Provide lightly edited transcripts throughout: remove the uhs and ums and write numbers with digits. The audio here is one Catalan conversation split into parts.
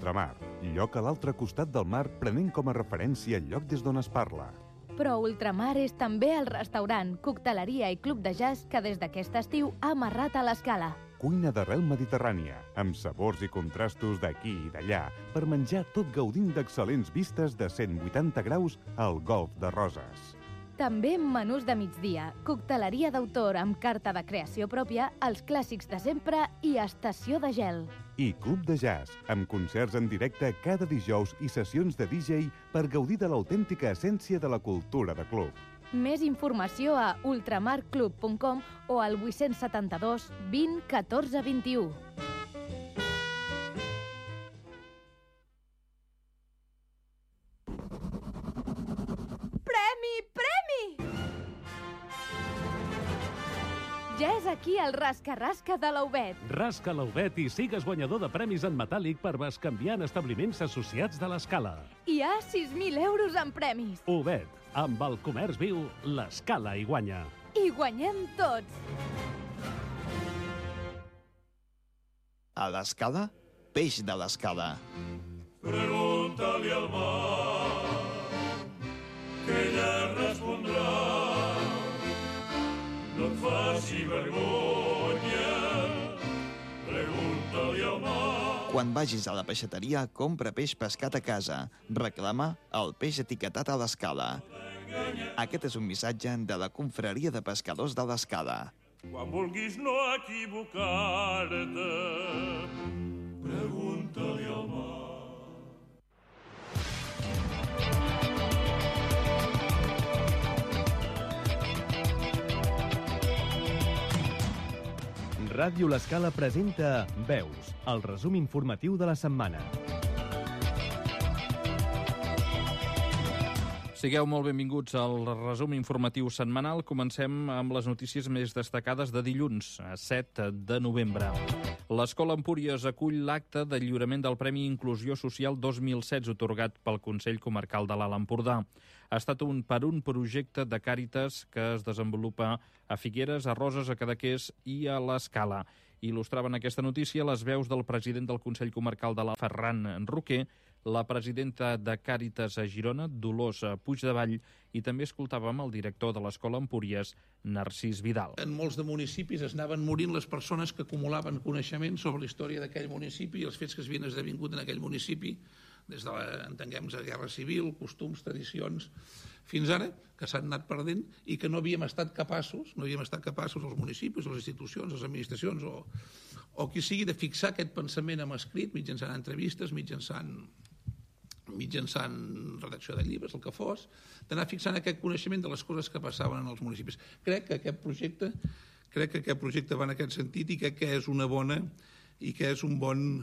Ultramar, lloc a l'altre costat del mar prenent com a referència el lloc des d'on es parla. Però Ultramar és també el restaurant, cocteleria i club de jazz que des d'aquest estiu ha amarrat a l'Escala. Cuina d'arrel mediterrània, amb sabors i contrastos d'aquí i d'allà, per menjar tot gaudint d'excel·lents vistes de 180 graus al Golf de Roses. També menús de migdia, cocteleria d'autor amb carta de creació pròpia, els clàssics de sempre i estació de gel. I club de jazz, amb concerts en directe cada dijous i sessions de DJ per gaudir de l'autèntica essència de la cultura de club. Més informació a ultramarclub.com o al 872 20 14 21. Ja és aquí el rasca-rasca de l'Aubet. Rasca l'Aubet i sigues guanyador de premis en metàl·lic per bescanviar en establiments associats de l'Escala. Hi ha 6.000 euros en premis. Aubet, amb el comerç viu, l'Escala hi guanya. I guanyem tots. A l'Escala, peix de l'Escala. Pregunta-li al mar, que ella respondrà. No et faci vergonya, pregunta-li al mar. Quan vagis a la peixateria, compra peix pescat a casa. Reclama el peix etiquetat a l'Escala. Aquest és un missatge de la Confraria de Pescadors de l'Escala. Quan vulguis no equivocar-te, pregunta-li al mar. Ràdio L'Escala presenta Veus, el resum informatiu de la setmana. Sigueu molt benvinguts al resum informatiu setmanal. Comencem amb les notícies més destacades de dilluns, 7 de novembre. L'Escola Empúries acull l'acte de lliurament del Premi Inclusió Social 2016 otorgat pel Consell Comarcal de l'Alt Empordà. Ha estat un projecte de Càritas que es desenvolupa a Figueres, a Roses, a Cadaqués i a l'Escala. Il·lustraven aquesta notícia les veus del president del Consell Comarcal de l'Alt, Ferran Roquer, la presidenta de Càritas a Girona, Dolors Puigdevall, i també escoltàvem el director de l'Escola Empúries, Narcís Vidal. En molts de municipis es anaven morint les persones que acumulaven coneixement sobre la història d'aquell municipi i els fets que s'havien esdevingut en aquell municipi, des de entenguem-nos, la guerra civil, costums, tradicions, fins ara, que s'han anat perdent i que no havíem estat capaços els municipis, les institucions, les administracions o qui sigui de fixar aquest pensament en escrit mitjançant entrevistes, mitjançant redacció de llibres, el que fos, d'anar fixant aquest coneixement de les coses que passaven en els municipis. Crec que aquest projecte va en aquest sentit i crec que és una bona i que és un bon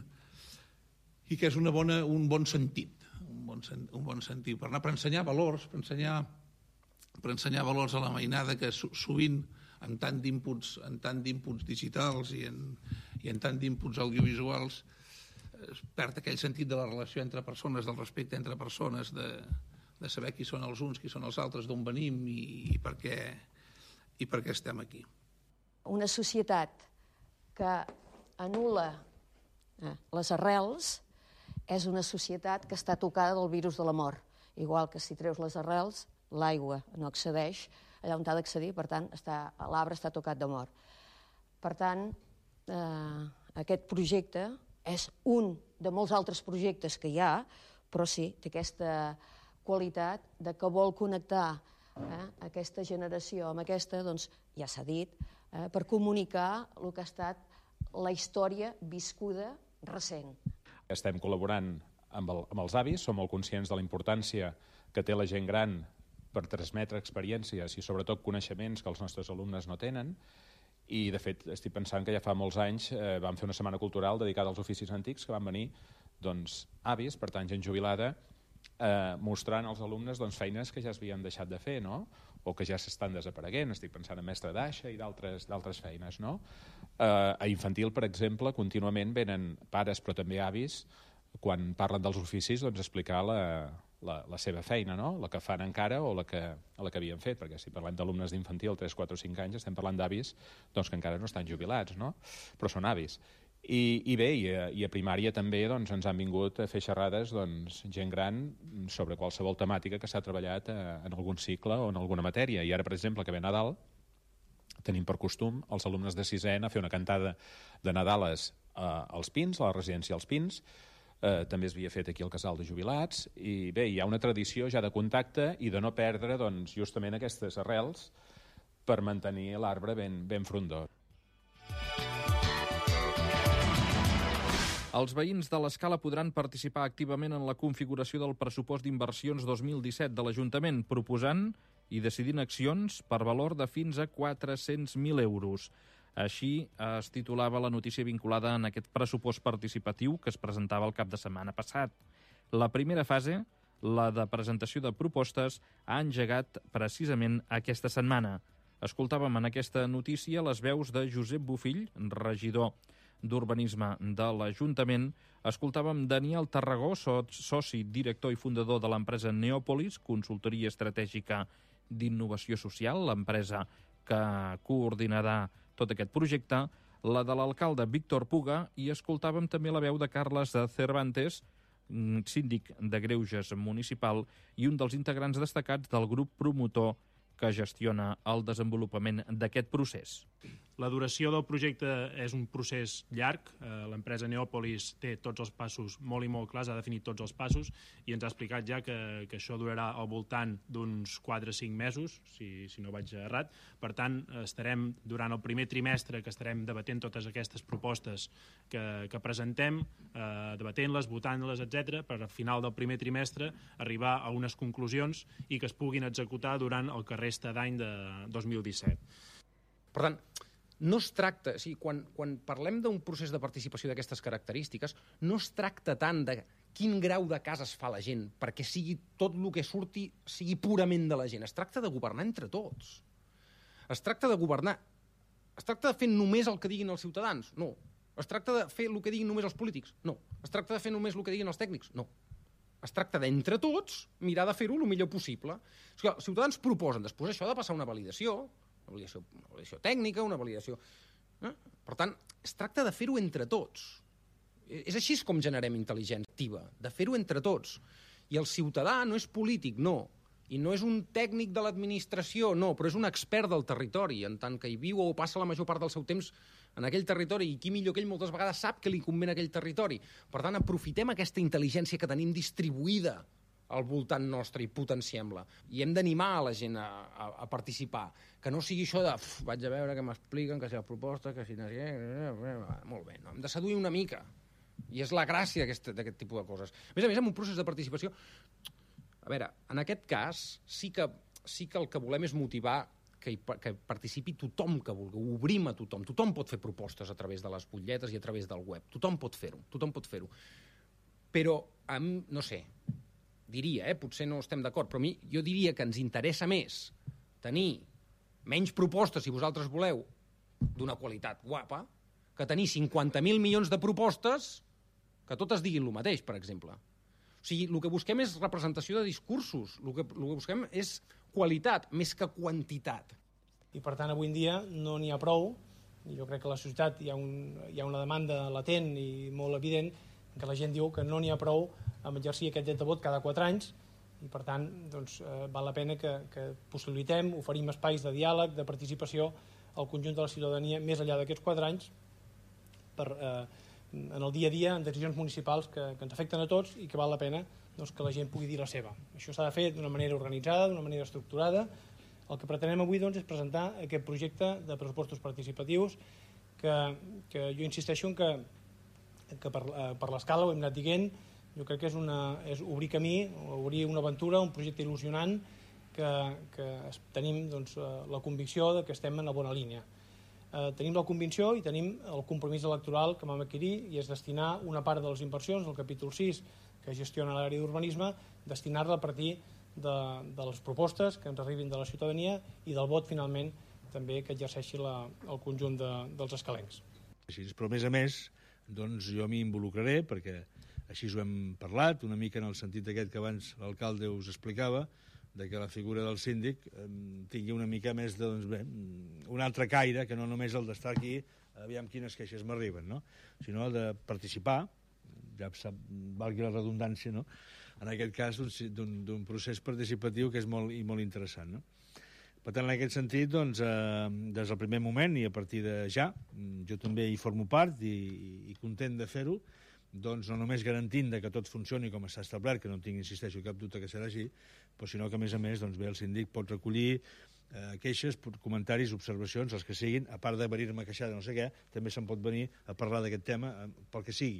sentit, per ensenyar valors, per ensenyar valors a la mainada que sovint amb tant d'inputs digitals i en tant d'inputs audiovisuals es perd aquell sentit de la relació entre persones, del respecte entre persones, de saber qui són els uns, qui són els altres, d'on venim i per què estem aquí. Una societat que anul·la les arrels és una societat que està tocada del virus de la mort. Igual que si treus les arrels, l'aigua no accedeix allà on ha d'accedir, per tant, l'arbre està tocat de mort. Per tant, aquest projecte és un de molts altres projectes que hi ha, però sí, té aquesta qualitat de que vol connectar aquesta generació amb aquesta, doncs ja s'ha dit, per comunicar el que ha estat la història viscuda recent. Estem col·laborant amb els avis, som molt conscients de la importància que té la gent gran per transmetre experiències i sobretot coneixements que els nostres alumnes no tenen, i de fet estic pensant que ja fa molts anys vam fer una setmana cultural dedicada als oficis antics que van venir avis, per tant gent jubilada, mostrant als alumnes feines que ja s'havien deixat de fer, no? O que ja s'estan desapareguent. Estic pensant en mestre d'aixa i d'altres feines, no? A infantil, per exemple, contínuament venen pares però també avis quan parlen dels oficis, explicar la seva feina, no? La que fan encara o la que havien fet, perquè si parlem d'alumnes d'infantil 3, 4 o 5 anys estem parlant d'avis que encara no estan jubilats, no? Però són avis. I bé, i a primària també doncs, ens han vingut a fer xerrades gent gran sobre qualsevol temàtica que s'ha treballat en algun cicle o en alguna matèria. I ara, per exemple, que ve Nadal, tenim per costum els alumnes de 6è a fer una cantada de Nadales als Pins, a la residència als Pins. També es havia fet aquí al Casal de Jubilats. I bé, hi ha una tradició ja de contacte i de no perdre justament aquestes arrels per mantenir l'arbre ben frondós. Els veïns de l'Escala podran participar activament en la configuració del pressupost d'inversions 2017 de l'Ajuntament, proposant i decidint accions per valor de fins a 400.000 euros. Així es titulava la notícia vinculada en aquest pressupost participatiu que es presentava el cap de setmana passat. La primera fase, la de presentació de propostes, ha engegat precisament aquesta setmana. Escoltàvem en aquesta notícia les veus de Josep Bofill, regidor d'Urbanisme de l'Ajuntament. Escoltàvem Daniel Tarragó, soci, director i fundador de l'empresa Neòpolis, consultoria estratègica d'innovació social, l'empresa que coordinarà tot aquest projecte, la de l'alcalde Víctor Puga, i escoltàvem també la veu de Carles Cervantes, síndic de Greuges municipal i un dels integrants destacats del grup promotor que gestiona el desenvolupament d'aquest procés. La duració del projecte és un procés llarg. L'empresa Neòpolis té tots els passos molt i molt clars, ha definit tots els passos i ens ha explicat ja que això durarà al voltant d'uns 4 o 5 mesos, si no vaig errat. Per tant, estarem durant el primer trimestre que estarem debatent totes aquestes propostes que presentem, debatent-les, votant-les, etc., per al final del primer trimestre arribar a unes conclusions i que es puguin executar durant el que resta d'any de 2017. Per tant, no es tracta, quan parlem d'un procés de participació d'aquestes característiques, no es tracta tant de quin grau de cases fa la gent, perquè sigui tot el que surti sigui purament de la gent. Es tracta de governar entre tots. Es tracta de governar. Es tracta de fer només el que diguin els ciutadans? No. Es tracta de fer el que diguin només els polítics? No. Es tracta de fer només el que diguin els tècnics? No. Es tracta d'entre tots mirar de fer-ho el millor possible. Els ciutadans proposen, després això ha de passar una validació tècnica, una validació... Per tant, es tracta de fer-ho entre tots. És així com generem intel·ligència activa, de fer-ho entre tots. I el ciutadà no és polític, no. I no és un tècnic de l'administració, no, però és un expert del territori, en tant que hi viu o passa la major part del seu temps en aquell territori, i qui millor que ell moltes vegades sap que li convé aquell territori. Per tant, aprofitem aquesta intel·ligència que tenim distribuïda al voltant nostre i potenciem-la. I hem d'animar a la gent a participar. Que no sigui això de vaig a veure que m'expliquen, que si la proposta, que si... Molt bé, no? Hem de seduir una mica. I és la gràcia d'aquest tipus de coses. A més, en un procés de participació... A veure, en aquest cas, sí que el que volem és motivar que participi tothom que vulgui, ho obrim a tothom. Tothom pot fer propostes a través de les butlletes i a través del web. Tothom pot fer-ho. Però, no sé, diria, potser no estem d'acord, però jo diria que ens interessa més tenir menys propostes, si vosaltres voleu, d'una qualitat guapa, que tenir 50.000 milions de propostes que totes diguin el mateix, per exemple. O sigui, el que busquem és representació de discursos, el que busquem és qualitat, més que quantitat. I per tant, avui en dia no n'hi ha prou, i jo crec que a la societat hi ha una demanda latent i molt evident, que la gent diu que no n'hi ha prou amb exercir aquest dret de vot cada 4 anys, i per tant val la pena que possibilitem, oferim espais de diàleg, de participació al conjunt de la ciutadania més enllà d'aquests 4 anys en el dia a dia, en decisions municipals que ens afecten a tots i que val la pena que la gent pugui dir la seva. Això s'ha de fer d'una manera organitzada, d'una manera estructurada. El que pretenem avui és presentar aquest projecte de pressupostos participatius que jo insisteixo en que per l'escala ho hem anat dient. Jo crec que és obrir camí, obrir una aventura, un projecte il·lusionant que tenim la convicció que estem en la bona línia. Tenim la convicció i tenim el compromís electoral que vam adquirir, i és destinar una part de les inversions del capítol 6 que gestiona l'àrea d'urbanisme, destinar-la a partir de les propostes que ens arribin de la ciutadania i del vot finalment també que exerceixi el conjunt dels escalencs. Però a més, jo m'hi involucraré perquè així ho hem parlat, una mica en el sentit aquest que abans l'alcalde us explicava, de que la figura del síndic tingui una mica més, doncs bé, un altre caire, que no només el d'estar aquí, aviam quines queixes m'arriben, no? Sinó de participar, ja valgui la redundància, no? En aquest cas, d'un procés participatiu que és molt interessant, no? Per tant, en aquest sentit, doncs, des del primer moment i a partir de ja, jo també hi formo part i content de fer-ho, doncs no només garantint que tot funcioni com està establert, que no tinc, insisteixo, cap dubte que serà així, però sinó que, a més, doncs, bé, el síndic pot recollir queixes, comentaris, observacions, els que siguin, a part de venir-me a queixar de no sé què, també se'n pot venir a parlar d'aquest tema pel que sigui.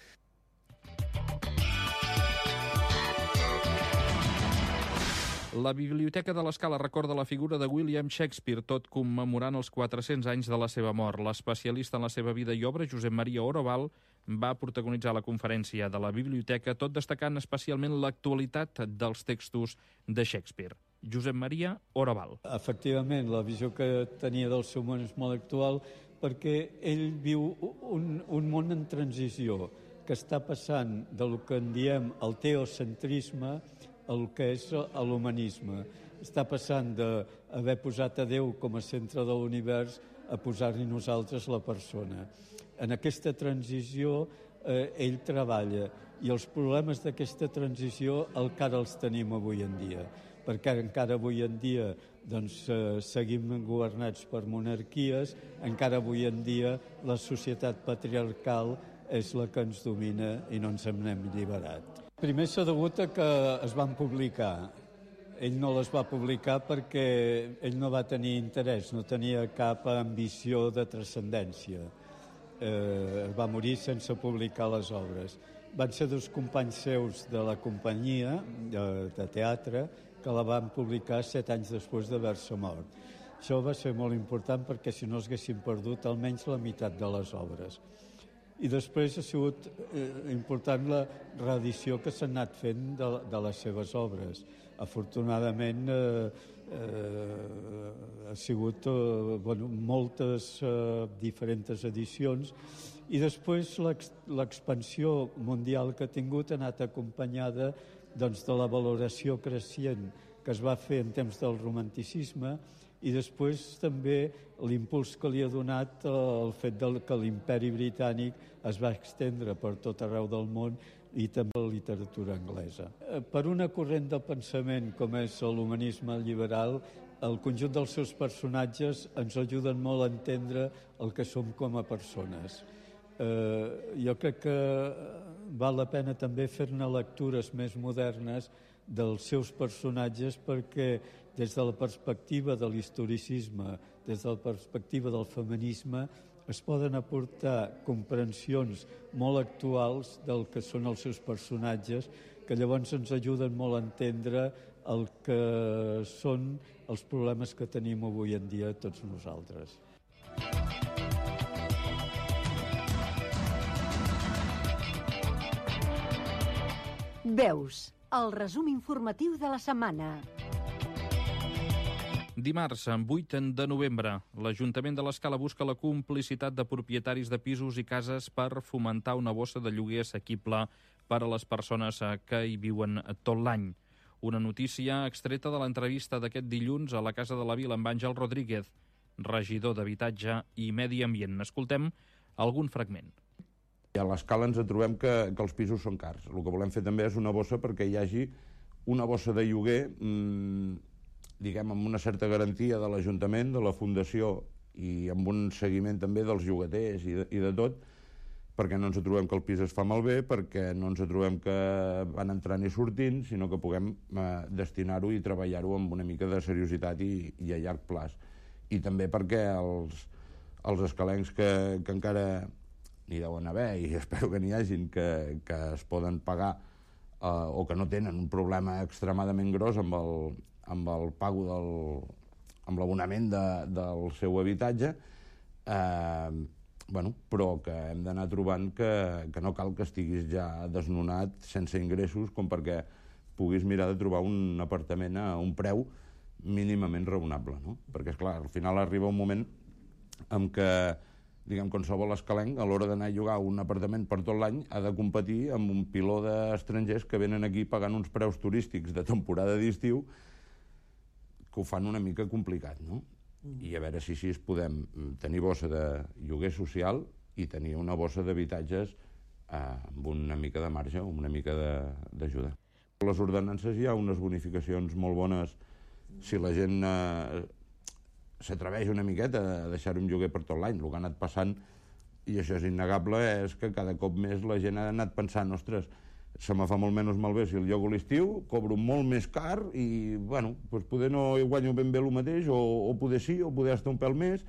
La Biblioteca de l'Escala recorda la figura de William Shakespeare, tot commemorant els 400 anys de la seva mort. L'especialista en la seva vida i obra, Josep Maria Oroval, va protagonitzar la conferència de la biblioteca, tot destacant especialment l'actualitat dels textos de Shakespeare. Josep Maria Oroval. Efectivament, la visió que tenia del seu món és molt actual perquè ell viu un món en transició que està passant del que en diem el teocentrisme el que és l'humanisme. Està passant d'haver posat a Déu com a centre de l'univers a posar-hi nosaltres la persona. En aquesta transició ell treballa i els problemes d'aquesta transició encara els tenim avui en dia, perquè encara avui en dia doncs, seguim governats per monarquies, encara avui en dia la societat patriarcal és la que ens domina i no ens n'hem alliberat. Primer s'ha degut a que es van publicar. Ell no les va publicar perquè ell no va tenir interès, no tenia cap ambició de transcendència. Va morir sense publicar les obres. Van ser dos companys seus de la companyia de teatre que la van publicar 7 anys després d'haver-se mort. Això va ser molt important perquè si no s'haguessin perdut almenys la meitat de les obres. I després ha sigut important la reedició que s'ha anat fent de les seves obres. Afortunadament ha sigut moltes diferents edicions i després l'expansió mundial que ha tingut ha anat acompanyada doncs, de la valoració creixent que es va fer en temps del romanticisme i després també l'impuls que li ha donat el fet que l'imperi britànic es va estendre per tot arreu del món i també la literatura anglesa. Per una corrent de pensament com és l'humanisme liberal, el conjunt dels seus personatges ens ajuden molt a entendre el que som com a persones. Jo crec que val la pena també fer-ne lectures més modernes dels seus personatges perquè des de la perspectiva de l'historicisme, des de la perspectiva del feminisme, es poden aportar comprensions molt actuals del que són els seus personatges, que llavors ens ajuden molt a entendre el que són els problemes que tenim avui en dia tots nosaltres. Veus, el resum informatiu de la setmana. Dimarts, 8 de novembre, l'Ajuntament de l'Escala busca la complicitat de propietaris de pisos i cases per fomentar una bossa de lloguer assequible per a les persones que hi viuen tot l'any. Una notícia extreta de l'entrevista d'aquest dilluns a la Casa de la Vila amb Àngel Rodríguez, regidor d'Habitatge i Medi Ambient. Escoltem algun fragment. A l'Escala ens trobem que els pisos són cars. El que volem fer també és una bossa perquè hi hagi una bossa de lloguer diguem, amb una certa garantia de l'Ajuntament, de la Fundació i amb un seguiment també dels llogaters i de tot, perquè no ens trobem que el pis es fa malbé, perquè no ens trobem que van entrant i sortint, sinó que puguem destinar-ho i treballar-ho amb una mica de seriositat i a llarg plaç. I també perquè els escalencs que encara n'hi deuen haver, i espero que n'hi hagin, que es poden pagar o que no tenen un problema extremadament gros amb el pago amb l'abonament del seu habitatge, però que hem d'anar trobant que no cal que estiguis ja desnonat sense ingressos com perquè puguis mirar de trobar un apartament a un preu mínimament raonable, no? Perquè, esclar, al final arriba un moment en què qualsevol escalenc, a l'hora d'anar a llogar un apartament per tot l'any, ha de competir amb un piló d'estrangers que venen aquí pagant uns preus turístics de temporada d'estiu ho fan una mica complicat, no? I a veure si així podem tenir bossa de lloguer social i tenir una bossa d'habitatges amb una mica de marge o amb una mica d'ajuda. A les ordenances hi ha unes bonificacions molt bones si la gent s'atreveix una miqueta a deixar un lloguer per tot l'any. El que ha anat passant, i això és innegable, és que cada cop més la gent ha anat pensant, ostres, se me fa molt menys malbé si el llogo a l'estiu, cobro molt més car i, bueno, doncs poder no guanyo ben bé el mateix, o poder sí, o poder estar un pèl més,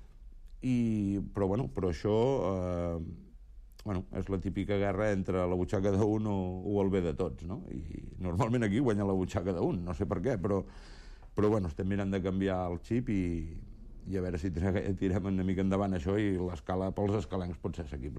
però això és la típica guerra entre la butxaca d'un o el bé de tots, no? I normalment aquí guanya la butxaca d'un, no sé per què, però estem mirant de canviar el xip i a veure si tirem una mica endavant això i l'escala pels escalencs pot ser assequible.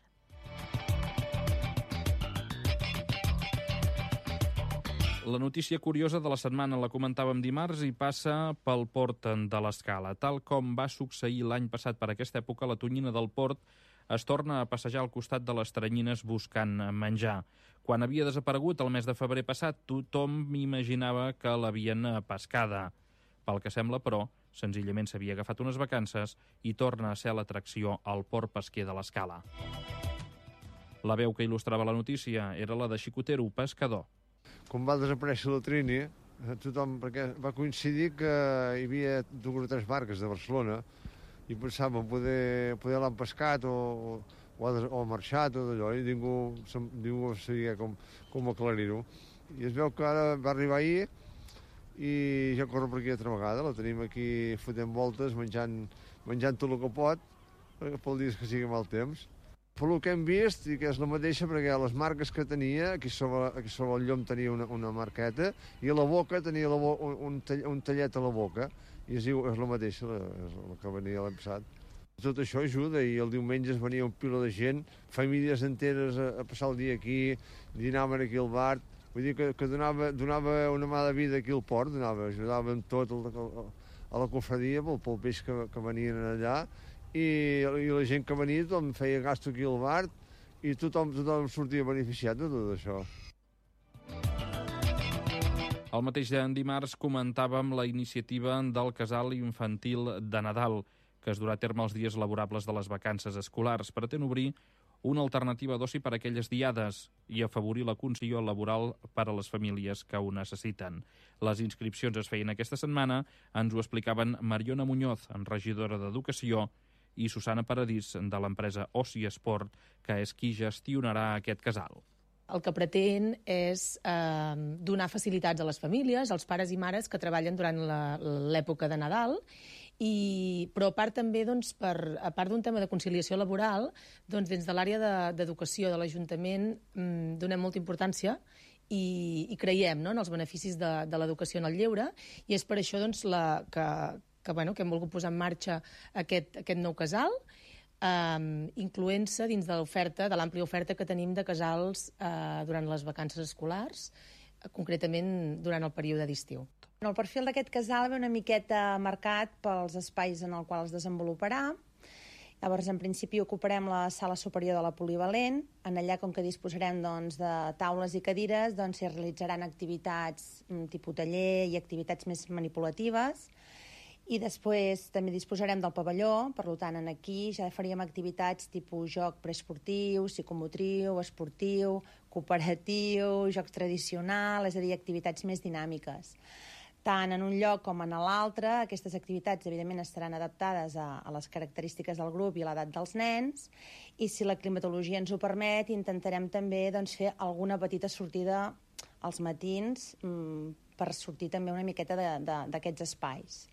La notícia curiosa de la setmana la comentàvem dimarts i passa pel port de l'Escala. Tal com va succeir l'any passat per aquesta època, la tonyina del port es torna a passejar al costat de les teranyines buscant menjar. Quan havia desaparegut el mes de febrer passat, tothom imaginava que l'havien pescada. Pel que sembla, però, senzillament s'havia agafat unes vacances i torna a ser l'atracció al port pesquer de l'Escala. La veu que il·lustrava la notícia era la de Xicotero, pescador. Quan va desaparèixer la Trini, tothom, perquè va coincidir que hi havia 2 o 3 barques de Barcelona i pensàvem poder l'han pescat o marxat o d'allò, i ningú sabia com aclarir-ho. I es veu que ara va arribar ahir i ja corre per aquí altra vegada, la tenim aquí fotent voltes, menjant tot el que pot, pel dia que sigui mal temps. Pel que hem vist, i que és la mateixa, perquè les marques que tenia, aquí sobre el llom tenia una marqueta, i a la boca tenia un tallet a la boca, i és la mateixa, és la que venia l'any passat. Tot això ajuda, i el diumenge es venia un pila de gent, famílies enteres a passar el dia aquí, dinaven aquí al bar, vull dir que donava una mà de vida aquí al port, ajudava en tot a la confraria pel peix que venien allà, i la gent que venia, tothom feia gasto aquí al bar i tothom sortia beneficiat de tot això. El mateix dimarts comentàvem la iniciativa del Casal Infantil de Nadal, que es durà a terme els dies laborables de les vacances escolars. Pretén obrir una alternativa d'oci per a aquelles diades i afavorir la conciliació laboral per a les famílies que ho necessiten. Les inscripcions es feien aquesta setmana, ens ho explicaven Mariona Muñoz, regidora d'Educació, i Susana Paradís, de l'empresa Oci Esport, que és qui gestionarà aquest casal. El que pretén és donar facilitats a les famílies, als pares i mares que treballen durant l'època de Nadal, però a part també, a part d'un tema de conciliació laboral, des de l'àrea d'educació de l'Ajuntament donem molta importància i creiem en els beneficis de l'educació en el lleure, i és per això que hem volgut posar en marxa aquest nou casal, incloent-se dins de l'àmplia oferta que tenim de casals durant les vacances escolars, concretament durant el període d'estiu. El perfil d'aquest casal ve una miqueta marcat pels espais en els quals es desenvoluparà. Llavors, en principi, ocuparem la sala superior de la polivalent. En allà, com que disposarem de taules i cadires, s'hi realitzaran activitats tipus taller i activitats més manipulatives. I després també disposarem del pavelló, per tant, aquí ja faríem activitats tipus joc preesportiu, psicomotriu, esportiu, cooperatiu, jocs tradicional, és a dir, activitats més dinàmiques. Tant en un lloc com en l'altre, aquestes activitats, evidentment, estaran adaptades a les característiques del grup i a l'edat dels nens, i si la climatologia ens ho permet, intentarem també fer alguna petita sortida als matins per sortir també una miqueta d'aquests espais.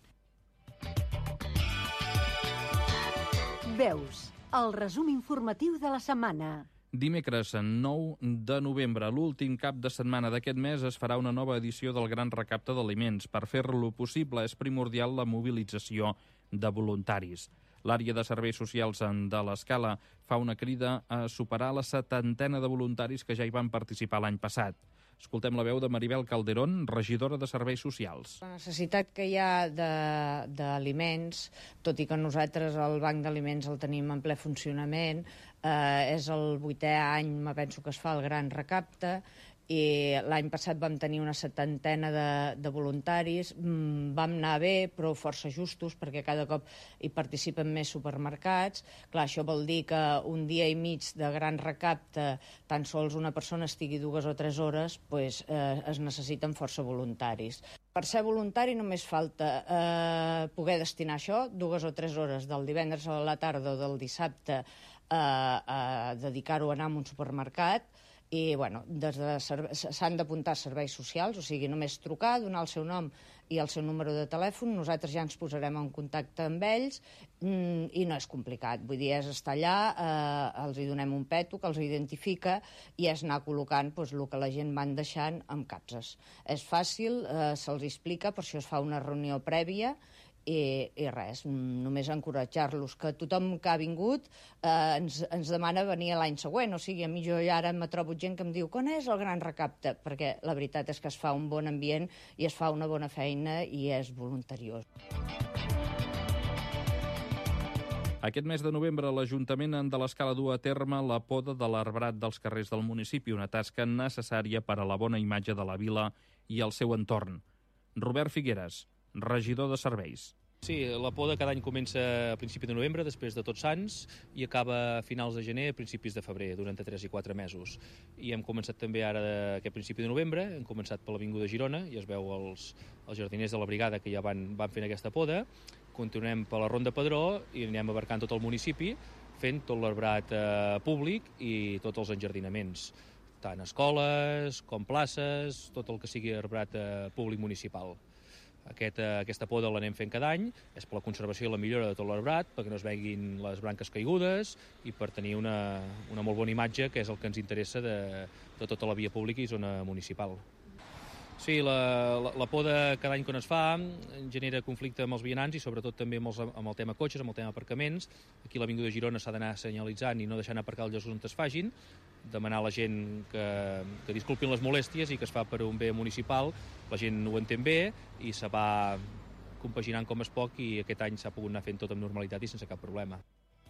Veus, el resum informatiu de la setmana. Dimecres, 9 de novembre, l'últim cap de setmana d'aquest mes, es farà una nova edició del Gran Recapte d'Aliments. Per fer-lo possible és primordial la mobilització de voluntaris. L'àrea de serveis socials de l'Escala fa una crida a superar la 70ena de voluntaris que ja hi van participar l'any passat. Escoltem la veu de Maribel Calderón, regidora de Serveis Socials. La necessitat que hi ha d'aliments, tot i que nosaltres el banc d'aliments el tenim en ple funcionament, és el 8è any, me penso que es fa el gran recapte, i l'any passat vam tenir una 70 de voluntaris. Vam anar bé, però força justos, perquè cada cop hi participen més supermercats. Clar, això vol dir que un dia i mig de gran recapte, tan sols una persona estigui 2 o 3 hores, pues, es necessiten força voluntaris. Per ser voluntari només falta poder destinar això, 2 o 3 hores del divendres a la tarda o del dissabte, a dedicar-ho a anar a un supermercat, i bueno, s'han d'apuntar serveis socials, o sigui, només trucar, donar el seu nom i el seu número de telèfon, nosaltres ja ens posarem en contacte amb ells, i no és complicat, vull dir, és estar allà, els hi donem un peto que els identifica i és anar col·locant el que la gent van deixant amb capses. És fàcil, se'ls explica, per això es fa una reunió prèvia, i res, només encoratjar-los, que tothom que ha vingut ens demana venir l'any següent, o sigui, a mi jo ara me trobo gent que em diu quan és el gran recapte, perquè la veritat és que es fa un bon ambient i es fa una bona feina i és voluntariós. Aquest mes de novembre l'Ajuntament de l'Escala du a terme la poda de l'arbrat dels carrers del municipi, una tasca necessària per a la bona imatge de la vila i el seu entorn. Robert Figueres, regidor de serveis. Sí, la poda cada any comença a principi de novembre, després de Tots Sants, i acaba a finals de gener, a principis de febrer, durant 3 i 4 mesos. I hem començat també ara aquest principi de novembre, hem començat per l'Avinguda Girona, i es veu els jardiners de la brigada que ja van fent aquesta poda. Continuem per la Ronda Pedró i anem abarcant tot el municipi, fent tot l'arbrat públic i tots els enjardinaments, tant escoles com places, tot el que sigui arbrat públic municipal. Aquesta poda l'anem fent cada any, és per la conservació i la millora de tot l'arbrat, perquè no es veguin les branques caigudes i per tenir una molt bona imatge, que és el que ens interessa de tota la via pública i zona municipal. Sí, la poda cada any quan es fa genera conflicte amb els vianants i sobretot també amb el tema cotxes, amb el tema aparcaments. Aquí a l'Avinguda Girona s'ha d'anar senyalitzant i no deixant aparcar els llocs on es fagin, demanar a la gent que disculpin les molèsties i que es fa per un bé municipal. La gent ho entén bé i se va compaginant com es pot i aquest any s'ha pogut anar fent tot amb normalitat i sense cap problema.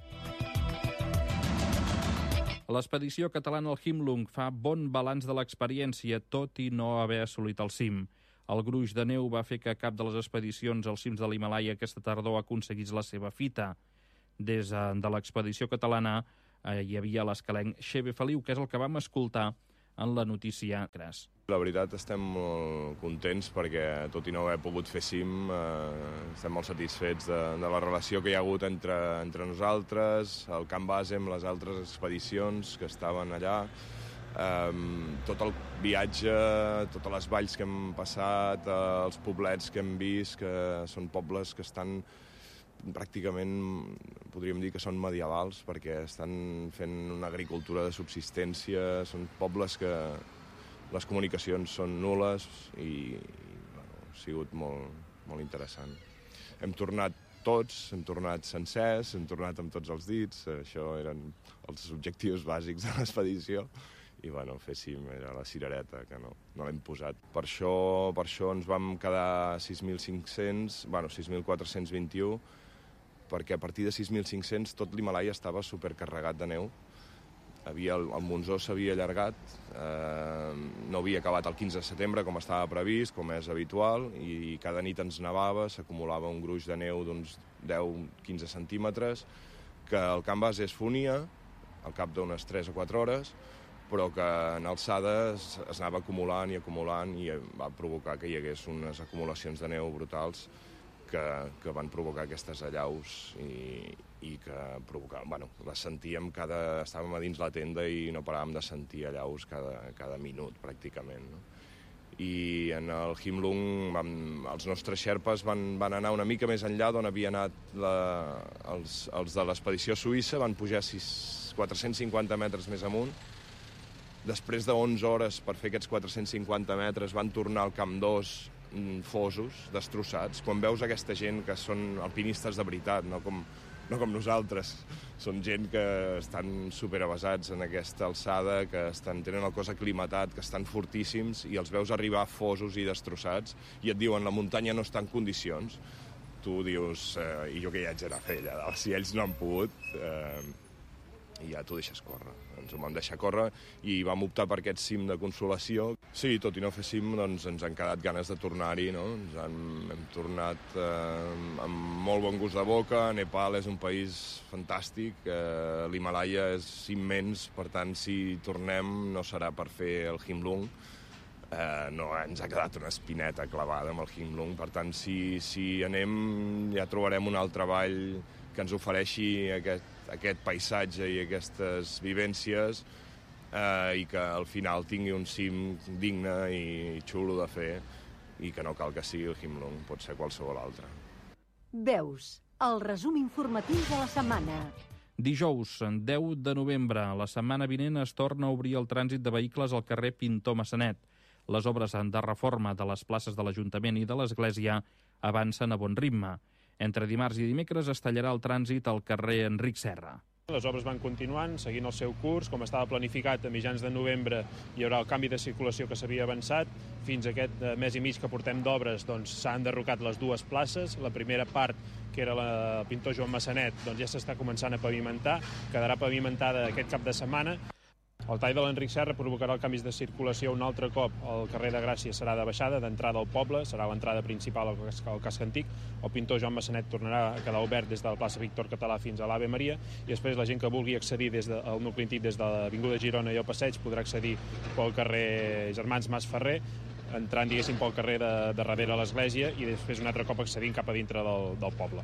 L'expedició catalana al Himlung fa bon balanç de l'experiència, tot i no haver assolit el cim. El gruix de neu va fer que cap de les expedicions als cims de l'Himàlaia aquesta tardor aconseguís la seva fita. Des de l'expedició catalana hi havia l'escalenc Xebe Feliu, que és el que vam escoltar en la notícia Cras. La veritat, estem molt contents perquè, tot i no haver pogut fer cim, estem molt satisfets de la relació que hi ha hagut entre nosaltres, el camp base amb les altres expedicions que estaven allà, tot el viatge, totes les valls que hem passat, els poblets que hem vist, que són pobles que estan pràcticament, podríem dir que són medievals, perquè estan fent una agricultura de subsistència, són pobles que les comunicacions són nul·les i ha sigut molt interessant. Hem tornat tots, hem tornat sencers, hem tornat amb tots els dits, això eren els objectius bàsics de l'expedició, i fer cim era la cirereta, que no l'hem posat. Per això ens vam quedar 6.500, 6.421, perquè a partir de 6.500 tot l'Himàlaia estava supercarregat de neu. El monsó s'havia allargat, no havia acabat el 15 de setembre com estava previst, com és habitual, i cada nit ens nevava, s'acumulava un gruix de neu d'uns 10-15 centímetres, que el camp base es fonia al cap d'unes 3 o 4 hores, però que en alçada es anava acumulant i va provocar que hi hagués unes acumulacions de neu brutals que van provocar aquestes allaus i que provocaven, les sentíem estàvem a dins la tenda i no paràvem de sentir allaus cada minut, pràcticament. I en el Himlung els nostres xerpes van anar una mica més enllà d'on havia anat els de l'expedició suïssa, van pujar 450 metres més amunt. Després de 11 hores per fer aquests 450 metres van tornar al Camp 2 fosos, destrossats. Quan veus aquesta gent que són alpinistes de veritat, no com nosaltres, són gent que estan superavasats en aquesta alçada, que tenen el cos aclimatat, que estan fortíssims, i els veus arribar fosos i destrossats, i et diuen la muntanya no està en condicions. Tu dius, i jo què hi haig d'anar a fer allà? Si ells no han pogut... i ja t'ho deixes córrer. Ens ho vam deixar córrer i vam optar per aquest cim de consolació. Sí, tot i no fer cim, doncs ens han quedat ganes de tornar-hi, no? Hem tornat amb molt bon gust de boca. Nepal és un país fantàstic, l'Himalaya és immens, per tant, si tornem no serà per fer el Himlung. No, ens ha quedat una espineta clavada amb el Himlung, per tant, si anem ja trobarem un altre vall que ens ofereixi aquest paisatge i aquestes vivències i que al final tingui un cim digne i xulo de fer i que no cal que sigui el Himlung, pot ser qualsevol altre. Veus, el resum informatiu de la setmana. Dijous, 10 de novembre, la setmana vinent es torna a obrir el trànsit de vehicles al carrer Pintor Massanet. Les obres de reforma de les places de l'Ajuntament i de l'Església avancen a bon ritme. Entre dimarts i dimecres es tallarà el trànsit al carrer Enric Serra. Les obres van continuant, seguint el seu curs. Com estava planificat, a mitjans de novembre hi haurà el canvi de circulació que s'havia avançat. Fins a aquest mes i mig que portem d'obres s'han enderrocat les dues places. La primera part, que era la Pintor Joan Massanet, ja s'està començant a pavimentar. Quedarà pavimentada aquest cap de setmana. El tall de l'Enric Serra provocarà el canvis de circulació un altre cop. El carrer de Gràcia serà de baixada, d'entrada al poble, serà l'entrada principal al casc antic. El Pintor Joan Massanet tornarà a quedar obert des de la plaça Víctor Català fins a l'Ave Maria, i després la gent que vulgui accedir des del nucli antic, des de l'Avinguda Girona i el passeig, podrà accedir pel carrer Germans Mas Ferrer, entrant, diguéssim, pel carrer de darrere a l'església i després un altre cop accedint cap a dintre del poble.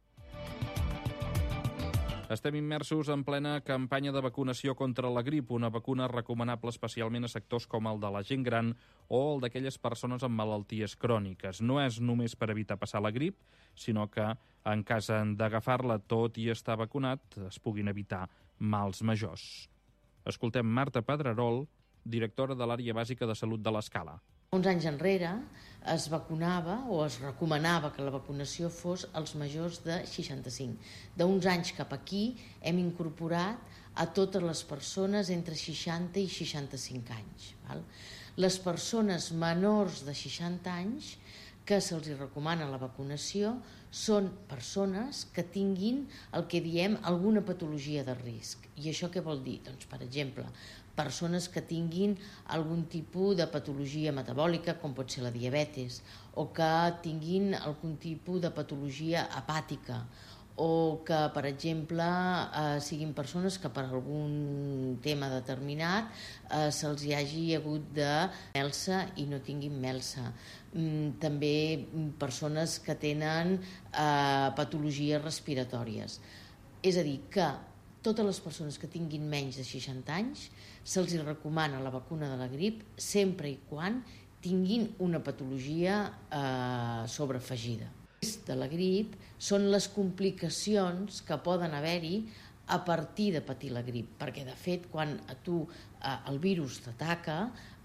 Estem immersos en plena campanya de vacunació contra la grip, una vacuna recomanable especialment a sectors com el de la gent gran o el d'aquelles persones amb malalties cròniques. No és només per evitar passar la grip, sinó que en cas d'agafar-la tot i estar vacunat es puguin evitar mals majors. Escoltem Marta Pedrerol, directora de l'Àrea Bàsica de Salut de l'Escala. Uns anys enrere es vacunava o es recomanava que la vacunació fos als majors de 65. D'uns anys cap aquí hem incorporat a totes les persones entre 60 i 65 anys. Les persones menors de 60 anys que se'ls recomana la vacunació són persones que tinguin el que diem alguna patologia de risc. I això què vol dir? Doncs, per exemple, persones que tinguin algun tipus de patologia metabòlica, com pot ser la diabetes, o que tinguin algun tipus de patologia hepàtica, o que, per exemple, siguin persones que per algun tema determinat se'ls hagi hagut de melsa i no tinguin melsa. També persones que tenen patologies respiratòries. És a dir, que totes les persones que tinguin menys de 60 anys se'ls recomana la vacuna de la grip sempre i quan tinguin una patologia sobreafegida. De la grip són les complicacions que poden haver-hi a partir de patir la grip, perquè de fet quan a tu el virus t'ataca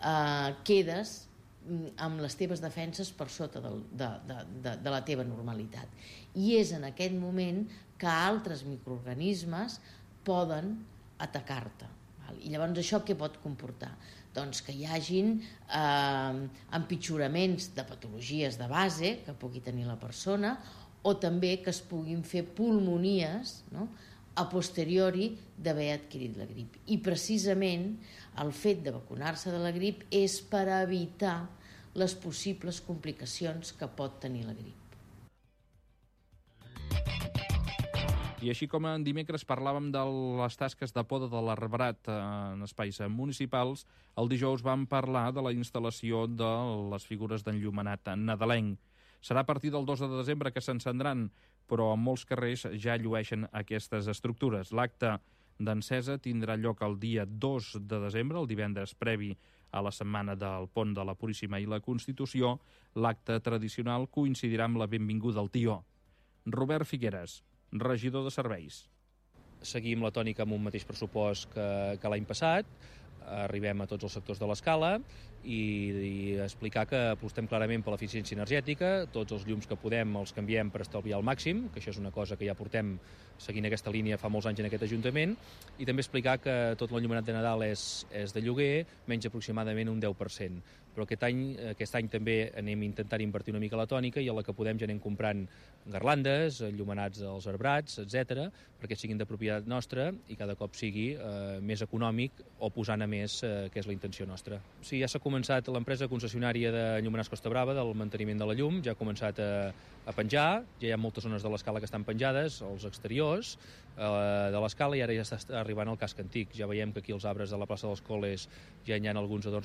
quedes amb les teves defenses per sota de la teva normalitat. I és en aquest moment que altres microorganismes poden atacar-te. I llavors això què pot comportar? Doncs que hi hagin empitjoraments de patologies de base que pugui tenir la persona o també que es puguin fer pulmonies a posteriori d'haver adquirit la grip. I precisament el fet de vacunar-se de la grip és per evitar les possibles complicacions que pot tenir la grip. I així com en dimecres parlàvem de les tasques de poda de l'arbrat en espais municipals, el dijous vam parlar de la instal·lació de les figures d'enllumenat nadalenc. Serà a partir del 2 de desembre que s'encendran, però en molts carrers ja llueixen aquestes estructures. L'acte d'encesa tindrà lloc el dia 2 de desembre, el divendres previ a la setmana del Pont de la Puríssima i la Constitució. L'acte tradicional coincidirà amb la benvinguda al Tió. Robert Figueres, regidor de serveis. Seguim la tònica amb un mateix pressupost que l'any passat, arribem a tots els sectors de l'escala i explicar que apostem clarament per l'eficiència energètica, tots els llums que podem els canviem per estalviar al màxim, que això és una cosa que ja portem seguint aquesta línia fa molts anys en aquest Ajuntament, i també explicar que tot l'enllumenat de Nadal és de lloguer, menys aproximadament un 10%. però aquest any també anem intentant invertir una mica la tònica i a la que podem ja anem comprant garlandes, enllumenats als arbrats, etc, perquè siguin de propietat nostra i cada cop sigui més econòmic o posant a més, que és la intenció nostra. Sí, ja s'ha començat l'empresa concessionària d'Enllumenats Costa Brava, del manteniment de la llum, ja ha començat a penjar, ja hi ha moltes zones de l'escala que estan penjades, als exteriors de l'escala, i ara ja està arribant al casc antic. Ja veiem que aquí els arbres de la plaça dels Coles ja hi ha alguns adorns